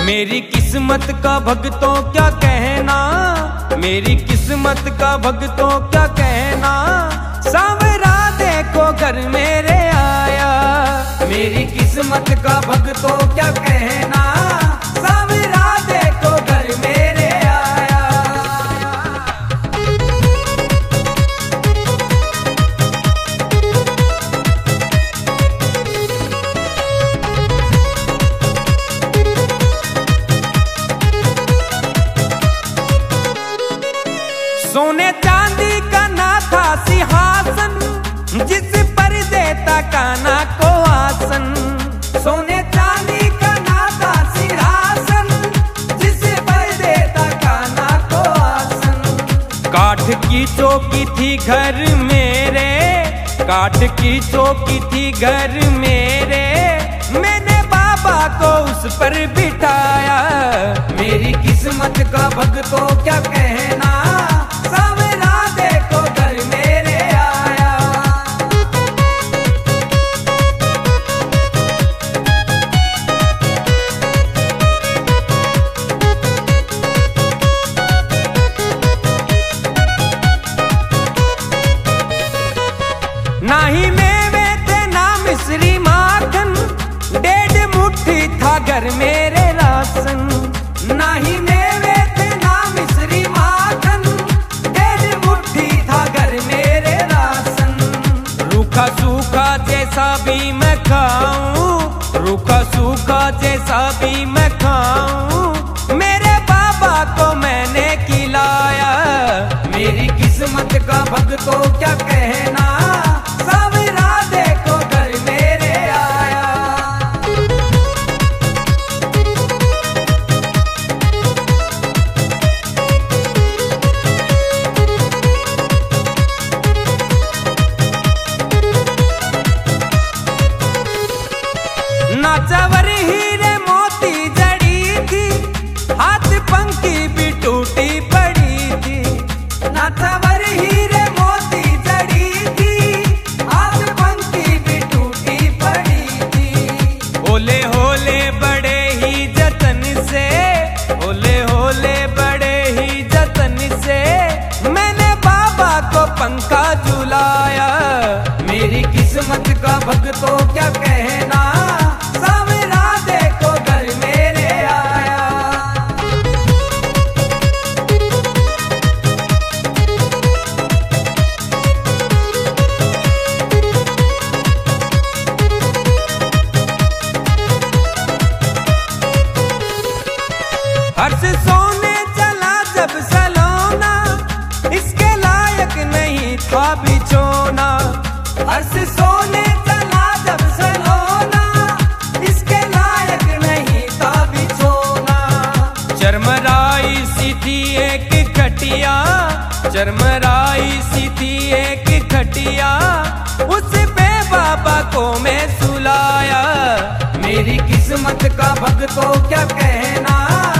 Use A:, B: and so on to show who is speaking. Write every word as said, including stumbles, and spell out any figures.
A: मेरी किस्मत का भगतों क्या कहना, मेरी किस्मत का भगतों क्या कहना, सांवरा देखो घर मेरे आया। मेरी किस्मत का भगतों क्या कहना, सांवरा देखो घर मेरे आया। सोने चांदी का ना था सिंहासन, जिस पर देता कान्हा को आसन। सोने चांदी का ना था सिंहासन, जिस पर देता कान्हा को आसन। काठ की चौकी थी घर मेरे, काठ की चौकी थी घर मेरे, मैंने बाबा को उस पर बिठाया। मेरी किस्मत का भगतों क्या कहना, सांवरा देखो घर मेरे आया। ना ही मेवे थे ना मिश्री माखन, डेढ़ मुट्ठी था घर मेरे राशन। ना ही मेवे थे ना मिश्री माखन, डेढ़ मुट्ठी था घर मेरे राशन। रूखा सूखा जैसा भी मैं खाऊं, रूखा सूखा जैसा भी मैं खाऊं, मेरे बाबा को मैंने खिलाया। मेरी किस्मत का भगतों क्या कहना, सांवरा देखो घर मेरे आया। नाचावर हीरे मोती जड़ी थी, हाथ पंखी भी टूटी पड़ी थी। नाचावर हीरे मोती जड़ी थी, हाथ पंखी भी टूटी पड़ी थी। होले होले बड़े ही जतन से, होले होले बड़े ही जतन से, मैंने बाबा को पंखा झुलाया। मेरी किस्मत का भगतों क्या कहना, सांवरा देखो घर मेरे आया। हर्ष सोने चला जब सलोना, इसके लायक नहीं था बिछोना। हर्ष सोने चला जब सलोना, इसके लायक नहीं था बिछोना। चरमराई सी थी एक खटिया, चरमराई सी थी एक खटिया, उस पे बाबा को मैं सुलाया। मेरी किस्मत का भगतों क्या कहना,